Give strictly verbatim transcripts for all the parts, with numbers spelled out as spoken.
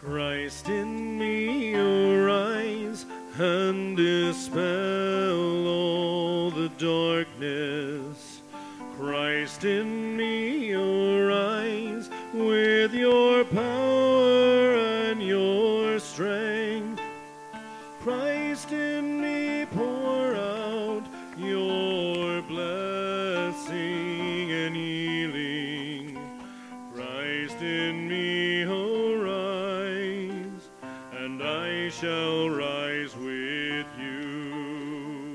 Christ in me, arise and dispel all the darkness. Christ in me, arise with your power and your strength. Christ in me, pour out your blessing and healing. Christ in me, arise, and I shall rise with you.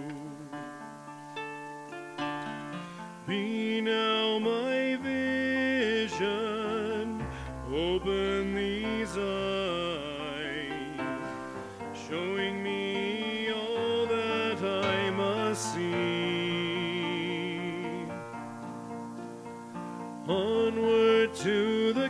Be now my vision, open these eyes, showing me all that I must see. Onward to the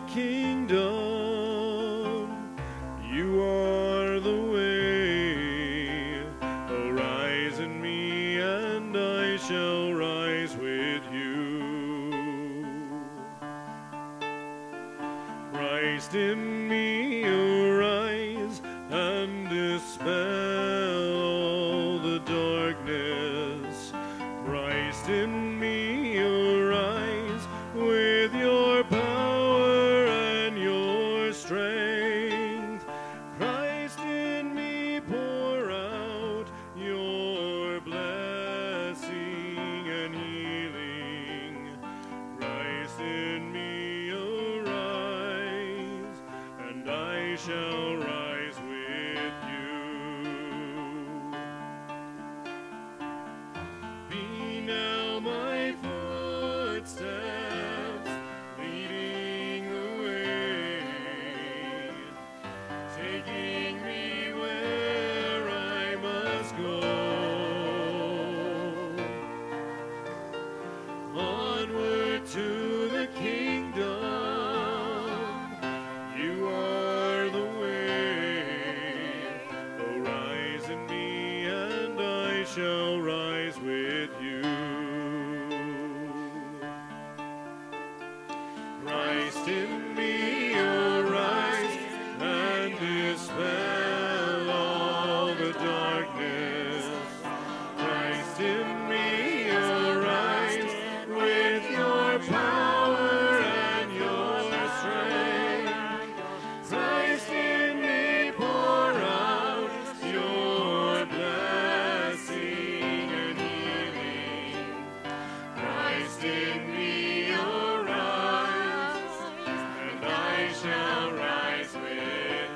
kingdom, you are the way. Arise in me, and I shall rise with you. Christ in me, arise and dispel all the darkness. Christ in me, arise with your power and your strength. Christ in me, pour out your blessing and healing. Christ in me, arise, and I shall rise with you. Be now my footsteps, leading the way, taking me where I must go. Onward to the kingdom, you are the way. Arise in me, and I shall rise with you. Christ in me, arise and dispel all the darkness. Christ in me, arise with your power and your strength. Christ in me, pour out your blessing and healing. Christ in me, arise, and I shall rise with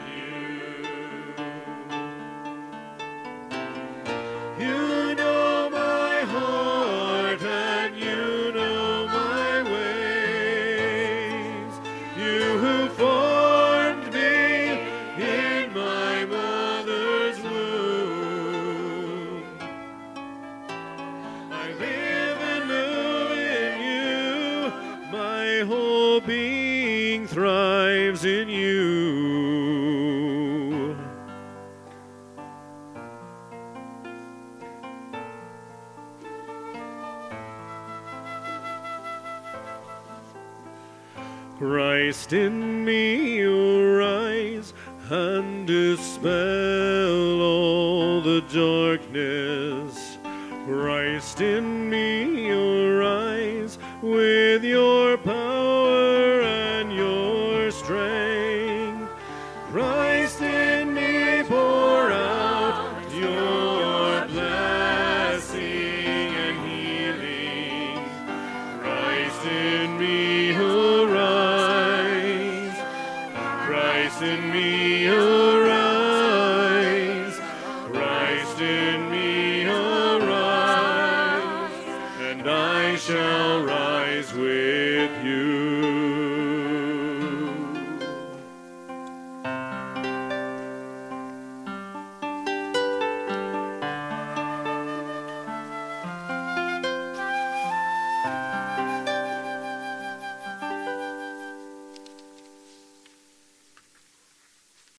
you. You know my heart and you know my ways. You who formed me in my mother's womb. I live and move in you. My whole being thrives in you. Christ in me, arise and dispel all the darkness. Christ in me, arise with your power and your strength. Christ in me, pour out your blessing and healing. Christ in me, arise. Christ in me,